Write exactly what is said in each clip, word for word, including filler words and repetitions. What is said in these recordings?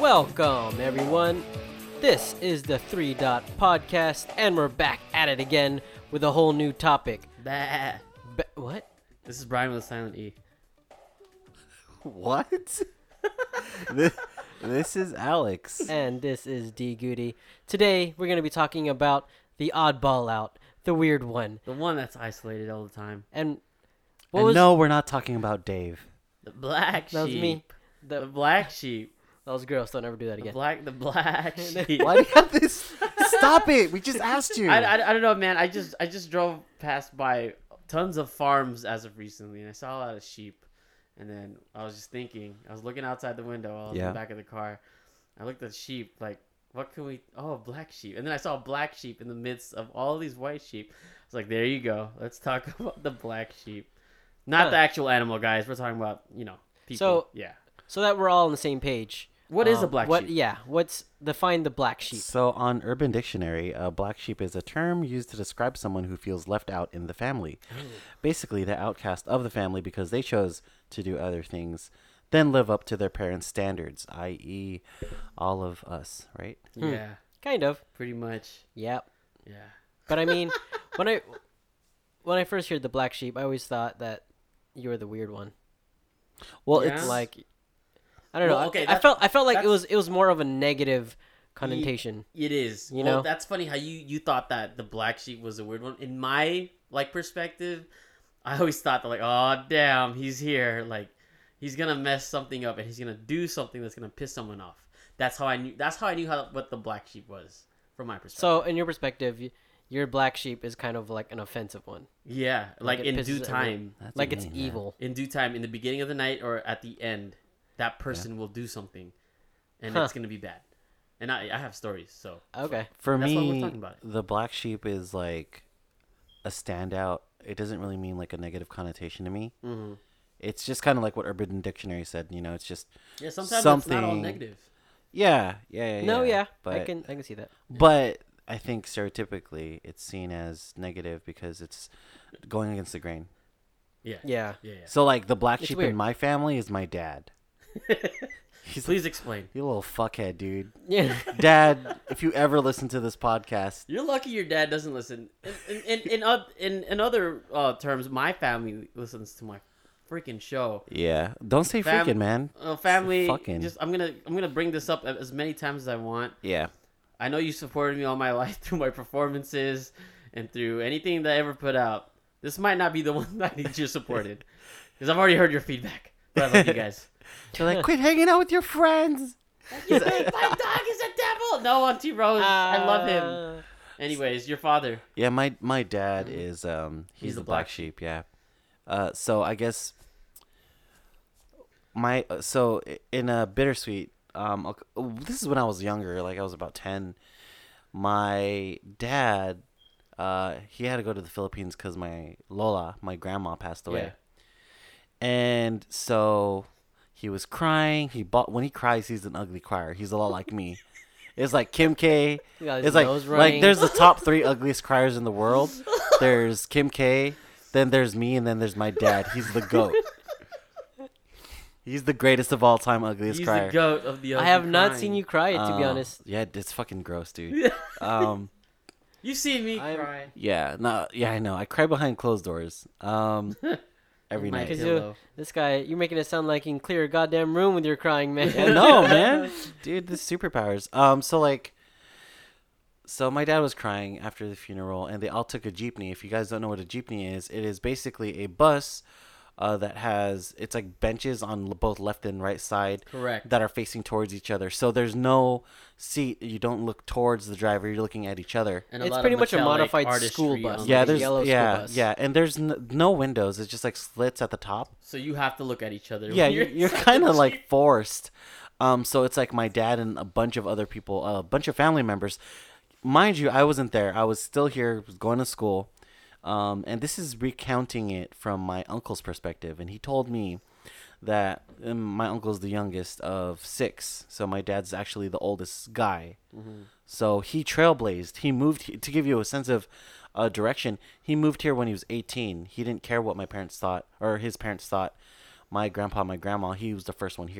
Welcome, everyone. This is the Three Dot Podcast, and we're back at it again with a whole new topic. Bah. Ba- what? This is Brian with a silent E. What? this, this is Alex. And this is D Goody. Today, we're going to be talking about the oddball out, the weird one. The one that's isolated all the time. And what And was no, we're not talking about Dave. The black that was sheep. me. The, The, black sheep. that was gross. Don't ever do that The again. black. The black sheep. Why do you have this? Stop it. We just asked you. I, I, I don't know, man. I just I just drove past by tons of farms as of recently, and I saw a lot of sheep. And then I was just thinking, I was looking outside the window. I was in Yeah. the back of the car. I looked at sheep, like, what can we? Oh, black sheep. And then I saw a black sheep in the midst of all these white sheep. I was like, there you go. Let's talk about the black sheep. Not Huh. the actual animal, guys. We're talking about, you know, people. So- yeah. So that we're all on the same page. What is um, a black what, sheep? Yeah. What's define the black sheep? So on Urban Dictionary, a black sheep is a term used to describe someone who feels left out in the family. Basically, the outcast of the family because they chose to do other things than live up to their parents' standards, that is all of us, right? Hmm. Yeah. Kind of. Pretty much. Yep. Yeah. But I mean, when I when I first heard the black sheep, I always thought that you were the weird one. Well, Yeah. it's Like, I don't know. Well, okay, I, I that's- felt I felt like it that's- was it was more of a negative connotation. It is. You well, know? that's funny how you you thought that the black sheep was a weird one. In my like perspective, I always thought that like, oh damn, he's here. Like, he's gonna mess something up and he's gonna do something that's gonna piss someone off. That's how I knew. That's how I knew how what the black sheep was from my perspective. So, in your perspective, y- your black sheep is kind of like an offensive one. yeah, like, it in pisses due everyone- time, That's Like it's mean, man. evil. in due time, in the beginning of the night or at the end, that person will do something, and Huh. it's gonna be bad. And I I have stories, so Okay. For That's why we're me, talking about it. the black sheep is like a standout. It doesn't really mean like a negative connotation to me. mm-hmm. It's just kind of like what Urban Dictionary said. You know, it's just yeah, sometimes it's not all Something- negative. yeah, yeah, yeah. No, yeah, but I can I can see that. but I think stereotypically it's seen as negative because it's going against the grain. Yeah, Yeah. yeah, yeah. So like the black It's sheep weird. in my family is my dad. He's like, Please explain. you little fuckhead, dude. Yeah. Dad, if you ever listen to this podcast, You're lucky your dad doesn't listen. In in in in, oth- in, in other uh, terms, my family listens to my freaking show. yeah, don't say Fam- freaking, man. Uh, family, Fucking. just I'm gonna I'm gonna bring this up as many times as I want. Yeah, I know you supported me all my life through my performances and through anything that I ever put out. This might not be the one that I need your supported because I've already heard your feedback. But I love you guys. they're like, quit hanging out with your friends. You think my dog is a devil? No, Auntie Rose, I love him. Uh, Anyways, your father. Yeah, my my dad is um he's, He's the the black black sheep. Yeah, uh, so I guess my uh, so i- in a bittersweet um ok- oh, this is when I was younger, like I was about ten. My dad, uh, he had to go to the Philippines because my Lola, my grandma, passed away, and so he was crying. He bought when he cries, he's an ugly crier. He's a lot like me. It's like Kim K. you got his It's like nose like running. there's the top three ugliest criers in the world. There's Kim K, then there's me, and then there's my dad. He's the goat. He's the greatest of all time, ugliest He's crier. the goat of the. I ugly have not crying. seen you cry, to be Uh, honest. Yeah, it's fucking gross, dude. Um, You've seen me I'm- cry. yeah, no, yeah, I know. I cry behind closed doors. Um, every My night. Because pillow. you- This guy, you're making it sound like you can clear a goddamn room with your crying, man. Yeah, no, man, dude, this superpowers. Um, so like, so my dad was crying after the funeral, and they all took a jeepney. If you guys don't know what a jeepney is, it is basically a bus, uh, that has it's like benches on l- both left and right side Correct. that are facing towards each other. So there's no seat. You don't look towards the driver. You're looking at each other. And a It's lot pretty of much a metallic modified artistry school bus. on Yeah, like a the- there's yellow school yeah, bus. yeah, and there's n- no windows. It's just like slits at the top. So you have to look at each other. Yeah, when you're, you're inside kind the of like Jeep. forced. Um, so it's like my dad and a bunch of other people, a bunch of family members. Mind you, I wasn't there. I was still here, was going to school. Um, and this is recounting it from my uncle's perspective, and he told me that um, my uncle's the youngest of six, so my dad's actually the oldest guy. So he trailblazed. He moved he- to give you a sense of uh, direction. He moved here when he was eighteen. He didn't care what my parents thought or his parents thought. My grandpa, my grandma, he was the first one here.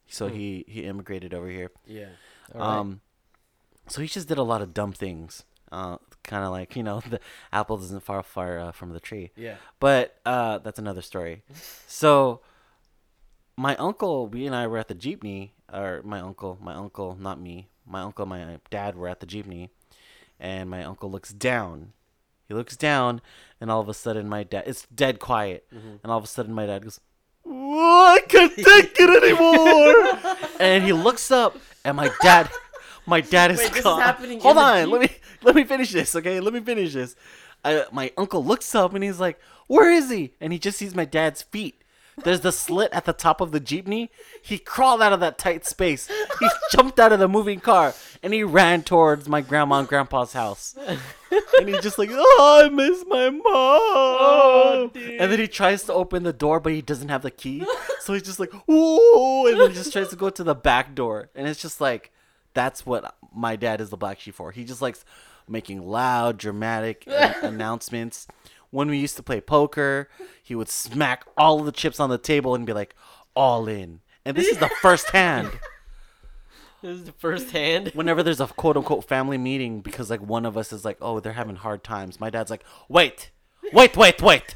So Hmm. he he immigrated over here. Yeah. All right. Um, so he just did a lot of dumb things. Uh, kind of like, you know, the apple doesn't fall far uh, from the tree. Yeah. But uh, that's another story. So my uncle, we and I were at the jeepney, or my uncle, my uncle, not me. My uncle and my dad were at the jeepney, and my uncle looks down. He looks down, and all of a sudden my dad, it's dead quiet, Mm-hmm. and all of a sudden my dad goes, "Oh, I can't take it anymore." And he looks up, and my dad, my dad is Wait, this is gone. happening Hold in the on, Jeep? let me let me finish this, okay? Let me finish this. I, my uncle looks up, and he's like, "Where is he?" And he just sees my dad's feet. There's the slit at the top of the jeepney. He crawled out of that tight space. He jumped out of the moving car, and he ran towards my grandma and grandpa's house. And he's just like, "Oh, I miss my mom." Oh, dude. And then he tries to open the door, but he doesn't have the key. So he's just like, "Whoa!" And then he just tries to go to the back door. And it's just like, that's what my dad is the black sheep for. He just likes making loud, dramatic an- announcements. When we used to play poker, he would smack all of the chips on the table and be like, "All in." And this is the first hand. This is the first hand. Whenever there's a quote unquote family meeting, because like one of us is like, "Oh, they're having hard times," my dad's like, "Wait, wait, wait, wait.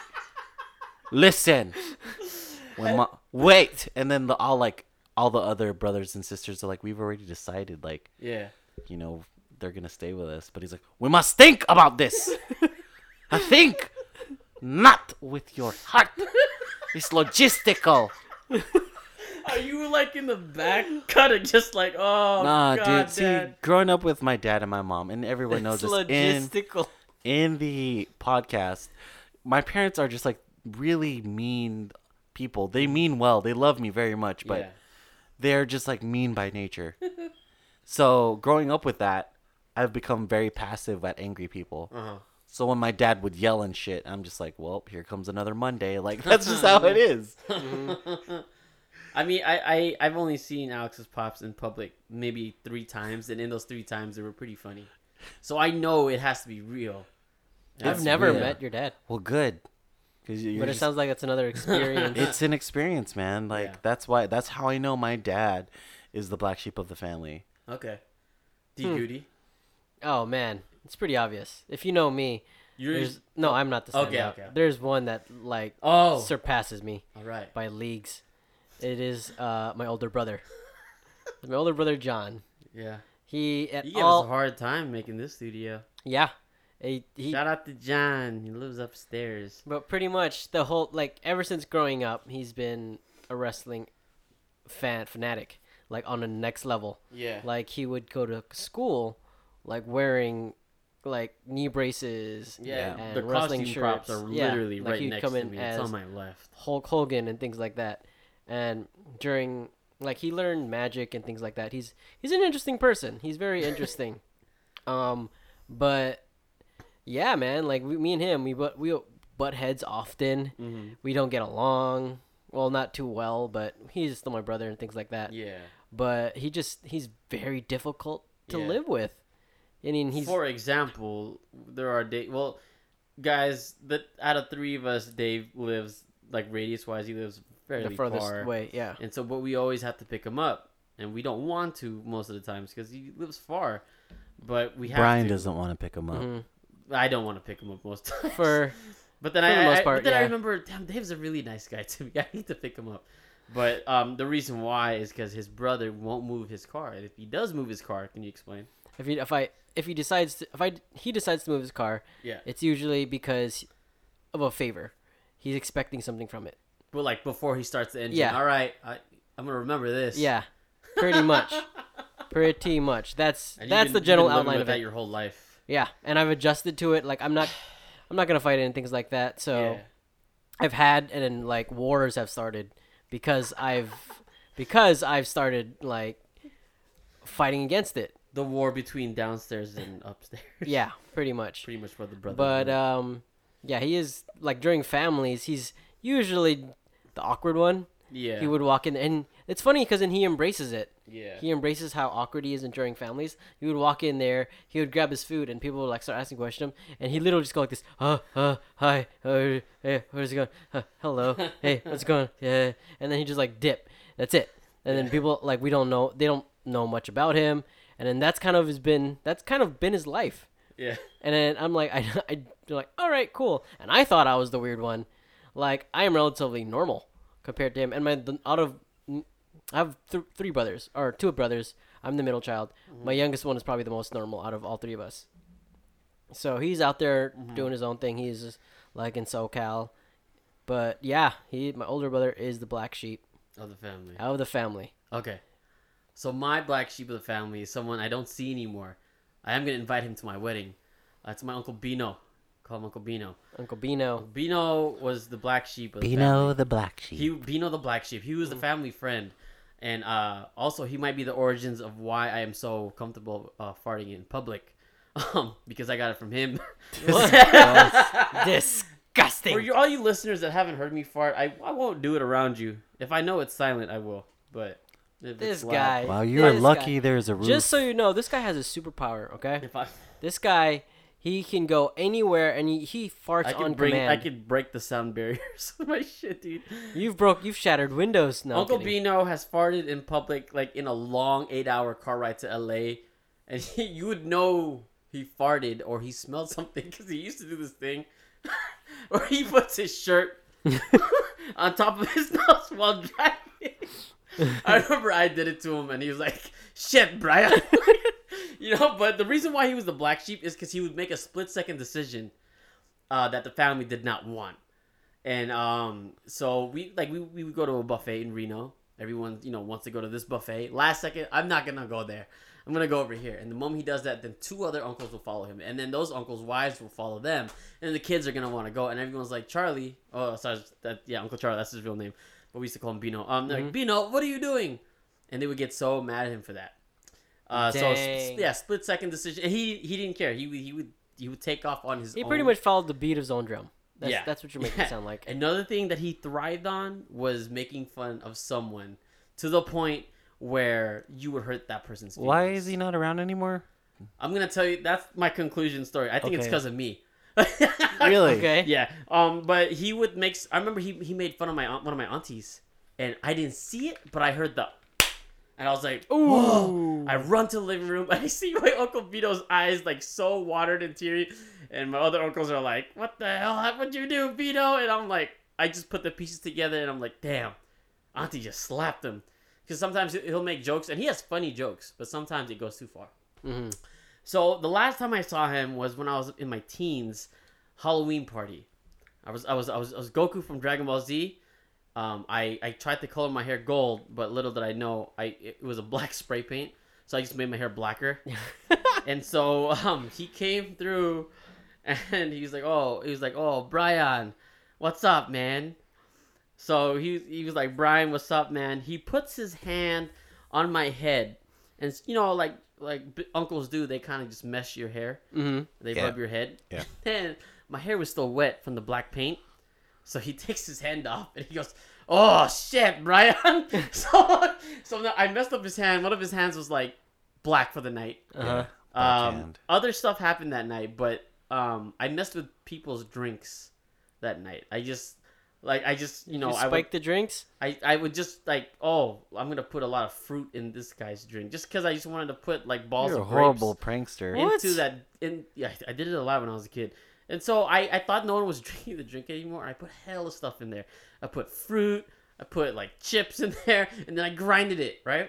Listen." When ma- wait, and then the all like all the other brothers and sisters are like, "We've already decided, like, Yeah. you know, they're gonna stay with us." But he's like, "We must think about this. I think, not with your heart. It's logistical." Are you like in the back, kind of just like, oh, Nah, God, dude. See, Dad. growing up with my dad and my mom, and everyone knows It's this in logistical. in the podcast, my parents are just like really mean people. They mean well. They love me very much, but Yeah. they're just like mean by nature. So growing up with that, I've become very passive at angry people. Uh-huh. So when my dad would yell and shit, I'm just like, well, here comes another Monday. Like, that's just how it is. I mean, I, I, I've only seen Alex's Pops in public maybe three times, and in those three times, they were pretty funny. So I know it has to be real. I've It's never real. met your dad, Well, good. Cause you're but it just- sounds like it's another experience. it's an experience, man. Like, Yeah. that's why, that's how I know my dad is the black sheep of the family. Okay. D Hmm. Goody. Oh man, it's pretty obvious. If you know me, You're there's no, I'm not the Okay, standout. okay. There's one that like oh. surpasses me All right. by leagues. It is uh, my older brother. My older brother John. Yeah. He at You gave all us a hard time making this studio. yeah. He, he Shout out to John. He lives upstairs. But pretty much the whole like ever since growing up, he's been a wrestling fan fanatic, like on the next level. Yeah. Like he would go to school, like wearing like knee braces. Yeah. and The wrestling costume shirts. props are Yeah, literally like right he'd next come to in me. It's as on my left. Hulk Hogan and things like that. And during like he learned magic and things like that. He's he's an interesting person. He's very interesting. um, but yeah, man, like we, me and him, we but we butt heads often. Mm-hmm. We don't get along. Well, not too well, but he's still my brother and things like that. Yeah. But he just he's very difficult to Yeah. live with. I mean, he's For example, there are day. Well, guys, that out of three of us, Dave lives like radius wise. He lives fairly the furthest far, way. Yeah. and so but we always have to pick him up, and we don't want to most of the times because he lives far. But we have Brian to. doesn't want to pick him up. Mhm. I don't want to pick him up most times. For But then For I, the most I- part, but then I yeah. remember, damn, Dave's a really nice guy to me. I need to pick him up. But um, the reason why is because his brother won't move his car. And if he does move his car, can you explain? if he if I if he decides to, if I he decides to move his car, Yeah. it's usually because of a favor. He's expecting something from it. But like before he starts the engine, Yeah. all right, I, I'm gonna remember this. Yeah, pretty much. Pretty much. That's And you've that's been- the you've general been living outline with of that it. your whole life. Yeah, and I've adjusted to it. Like I'm not, I'm not gonna fight it and things like that. So Yeah. I've had and then like wars have started because I've because I've started like fighting against it. The war between downstairs and upstairs. Yeah, pretty much. Pretty much what the brother. But um, yeah, he is like during families. He's usually the awkward one. yeah. He would walk in, and it's funny because then he embraces it. Yeah. He embraces how awkward he is during families. He would walk in there, he would grab his food, and people would like start asking questions, and he literally just go like this, uh, uh, hi, uh, hey, where's it going? Uh, hello, hey, what's going? Yeah, and then he just like dip. That's it. and then people like we don't know they don't know much about him, and then that's kind of has been that's kind of been his life. Yeah. And then I'm like, I, I they're like, all right, cool. And I thought I was the weird one. Like I am relatively normal compared to him. And my the, out of I have th- three brothers or two brothers. I'm the middle child. Mm-hmm. My youngest one is probably the most normal out of all three of us. So he's out there mm-hmm. doing his own thing. He's just, like in SoCal. But yeah, he my older brother is the black sheep of the family. Out of the family. Okay. So my black sheep of the family is someone I don't see anymore. I am gonna invite him to my wedding. That's uh, my Uncle Bino. Call him Uncle Bino. Uncle Bino. Uncle Bino was the black sheep of the Bino family. the black sheep. He Bino the black sheep. He was the family friend, and uh, also he might be the origins of why I am so comfortable uh, farting in public, um, because I got it from him. Disgusting. For you, all you listeners that haven't heard me fart, I I won't do it around you. If I know it's silent, I will. But if this it's loud, guy. Wow, you are this lucky. Guy. There's a roof. Just so you know, this guy has a superpower. Okay. If I This guy, he can go anywhere and he, he farts I on can bring, command. I could break the sound barriers with my shit, dude. You've broke, you've shattered windows. No, Uncle I'm kidding. Bino has farted in public, like in a long eight-hour car ride to L A, and he, you would know he farted or he smelled something because he used to do this thing where he puts his shirt on top of his nose while driving. I remember I did it to him, and he was like, "Shit, Brian." You know, but the reason why he was the black sheep is because he would make a split-second decision uh, that the family did not want. And um, so we like we, we would go to a buffet in Reno. Everyone, you know, wants to go to this buffet. Last second, I'm not gonna go there. I'm gonna go over here. And the moment he does that, then two other uncles will follow him, and then those uncles' wives will follow them, and the kids are gonna want to go. And everyone's like, Charlie, oh, sorry, that yeah, Uncle Charlie, that's his real name, but we used to call him Bino. Um, they're Mm-hmm. like, Bino, what are you doing? And they would get so mad at him for that. Uh, so Dang. yeah, split second decision. And he he didn't care. He would he would he would take off on his. He own. pretty much followed the beat of his own drum. That's, Yeah. that's what you're making Yeah. it sound like. Another thing that he thrived on was making fun of someone to the point where you would hurt that person's feelings. Why is he not around anymore? I'm gonna tell you. That's my conclusion story. I think it's Okay. because of me. Really? Okay. Yeah. Um. But he would make. I remember he he made fun of my aunt, one of my aunties, and I didn't see it, but I heard the. And I was like, "Whoa!" I run to the living room and I see my Uncle Vito's eyes like so watered and teary, and my other uncles are like, "What the hell? What'd you do, Vito?" And I'm like, I just put the pieces together, and I'm like, "Damn, Auntie just slapped him." Because sometimes he'll make jokes, and he has funny jokes, but sometimes it goes too far. Mm-hmm. So the last time I saw him was when I was in my teens, Halloween party. I was I was I was, I was Goku from Dragon Ball Z. Um, I, I tried to color my hair gold, but little did I know, I it was a black spray paint, so I just made my hair blacker. And so um, he came through, and he was like, "Oh, he was like, oh, Brian, what's up, man?" So he he was like, "Brian, what's up, man?" He puts his hand on my head, and you know, like like b- uncles do, they kind of just mesh your hair. Mm-hmm. They Yeah. rub your head. Yeah. And my hair was still wet from the black paint. So he takes his hand off and he goes, "Oh shit, Brian!" so, so now I messed up his hand. One of his hands was like black for the night. Uh-huh. Um, Backhand. other stuff happened that night, but um, I messed with people's drinks that night. I just like I just you know you I spike would the drinks? I, I would just like oh I'm gonna put a lot of fruit in this guy's drink just because I just wanted to put like balls You're a of grapes horrible prankster. What? into that in yeah I did it a lot when I was a kid. And so I, I thought no one was drinking the drink anymore. I put hell of stuff in there. I put fruit. I put like chips in there, and then I grinded it, right?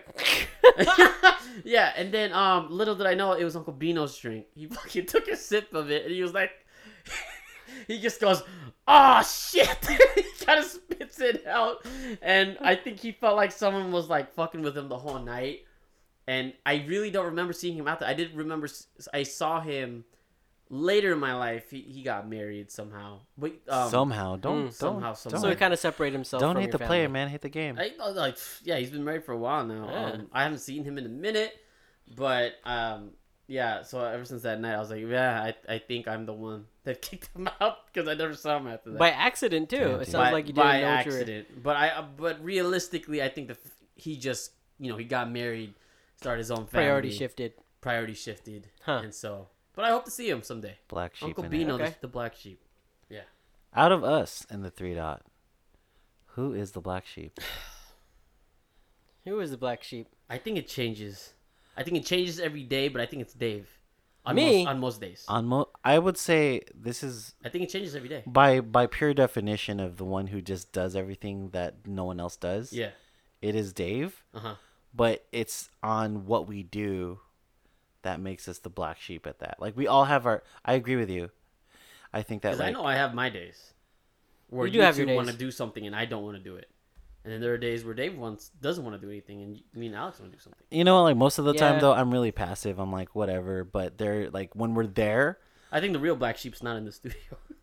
Yeah, and then um, little did I know it was Uncle Bino's drink. He fucking took a sip of it, and he was like, he just goes, "Oh shit!" He kind of spits it out, and I think he felt like someone was like fucking with him the whole night. And I really don't remember seeing him after. I did remember I saw him. Later in my life, he, he got married somehow. But um, somehow, don't, mm, don't somehow, don't, somehow. So he kind of separated himself don't from hate your the player, family. man. Hate the game. I, I like yeah, he's been married for a while now. Yeah. Um, I haven't seen him in a minute, but um, yeah. So ever since that night, I was like, yeah, I, I think I'm the one that kicked him out because I never saw him after that. By accident, too. Yeah, It sounds by, like you didn't by know what you were... accident. But I uh, but realistically, I think that he just you know he got married, started his own family. Priority shifted. Priority shifted, Huh. and so. But I hope to see him someday. Black sheep. Uncle in Bino, it. Okay. the, the black sheep. Yeah. Out of us and the three dot, who is the black sheep? Who is the black sheep? I think it changes. I think it changes every day, but I think it's Dave. On Me? most, on most days. On mo- I would say this is I think it changes every day. by by pure definition of the one who just does everything that no one else does. Yeah. It is Dave, Uh huh. but it's on what we do that makes us the black sheep at that. Like we all have our. I agree with you. I think that Because like I know I have my days where You do have your want to days. do something and I don't want to do it, and then there are days where Dave wants doesn't want to do anything and me and Alex want to do something. you know, like most of the Yeah. time though, I'm really passive. I'm like whatever. But they're like when we're there. I think the real black sheep's not in the studio.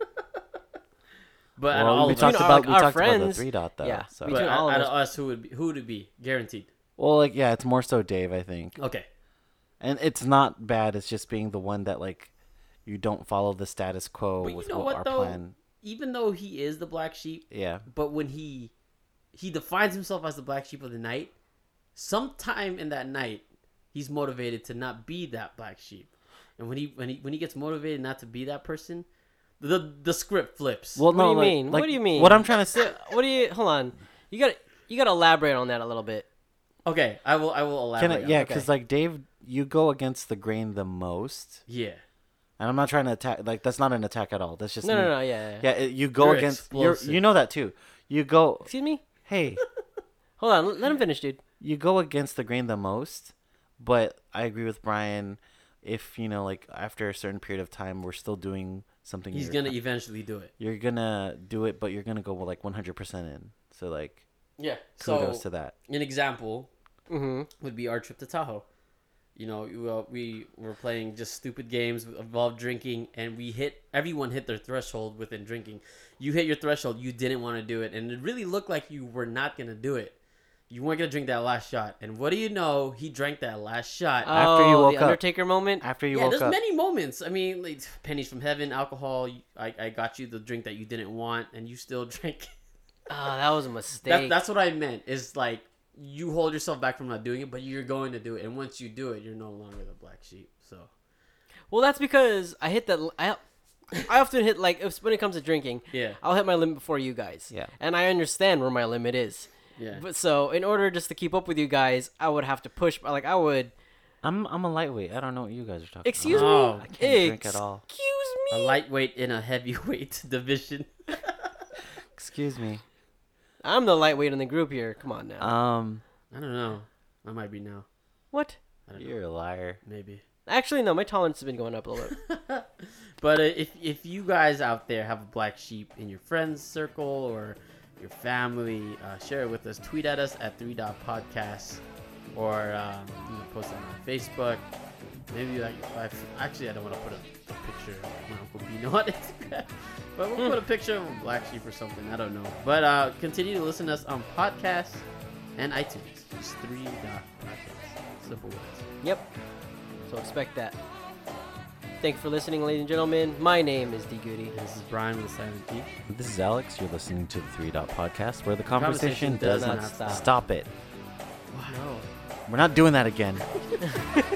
But out of Well, all we of talked us, Between, about like, we our talked about the friends, three dot though. yeah, So. but between out, all of out us- of us, who would be who would it be? Guaranteed. Well, like yeah, it's more so Dave, I think, Okay. and it's not bad. It's just being the one that like you don't follow the status quo But you with know what, what, our though? plan. Even though he is the black sheep, Yeah, but when he he defines himself as the black sheep of the night, sometime in that night, he's motivated to not be that black sheep. And when he when he when he gets motivated not to be that person, the the script flips. Well, What no, do you like- mean? like, What do you mean? What I'm trying to say. So, what do you? Hold on. You got to you got to elaborate on that a little bit. Okay, I will I will elaborate. Can I, on yeah, it. because like Dave, you go against the grain the most, Yeah. and I'm not trying to attack. Like that's not an attack at all. That's just No, me. no, no. Yeah. yeah. Yeah, it, you go You're against. You're, explosive. you know that too. You go. Excuse me. Hey, Hold on. Let him finish, dude. you go against the grain the most, but I agree with Brian. If you know, like after a certain period of time, we're still doing something. He's you're, gonna eventually do it. You're gonna do it, but you're gonna go like one hundred percent in. So like, Yeah. kudos So to that. an example Mm-hmm. would be our trip to Tahoe. You know, we, uh, we were playing just stupid games involved drinking, and we hit everyone hit their threshold within drinking. You hit your threshold, you didn't want to do it, and it really looked like you were not gonna do it. You weren't gonna drink that last shot, and what do you know? He drank that last shot. After you Oh, woke the up. Undertaker moment. After you yeah, woke there's up, many moments. I mean, like pennies from heaven, alcohol. you- I, I got you the drink that you didn't want, and you still drank. Oh, that was a mistake. That, that's what I meant. Is like you hold yourself back from not doing it, but you're going to do it, and once you do it, you're no longer the black sheep. So Well, that's because I hit that. I, I often hit like if, when it comes to drinking. yeah, I'll hit my limit before you guys. Yeah. And I understand where my limit is. yeah. But so in order just to keep up with you guys, I would have to push. Like I would. I'm I'm a lightweight. I don't know what you guys are talking. Excuse Oh. me. I can't drink at all. Excuse A me. lightweight in a heavyweight division. Excuse me. I'm the lightweight in the group here. Come on now. Um, I don't know. I might be now. what? I don't know. you're a liar. Maybe. Actually, no. My tolerance has been going up a little bit. But uh, if if you guys out there have a black sheep in your friends circle or your family, uh, share it with us. Tweet at us at three dot podcast, or um, you know, post it on Facebook. Maybe like if I actually I don't want to put a, a picture of my Uncle Bino on Instagram, but we'll put a picture of a black sheep or something. I don't know. But uh, continue to listen to us on podcasts and iTunes. Just three dot podcast. Simple words. Yep. So expect that. Thank you for listening, ladies and gentlemen. My name is D Goody. This is Brian with the Silent P. This is Alex. You're listening to the Three Dot Podcast, where the conversation conversation, does, does not not stop. stop. it. No. We're not doing that again.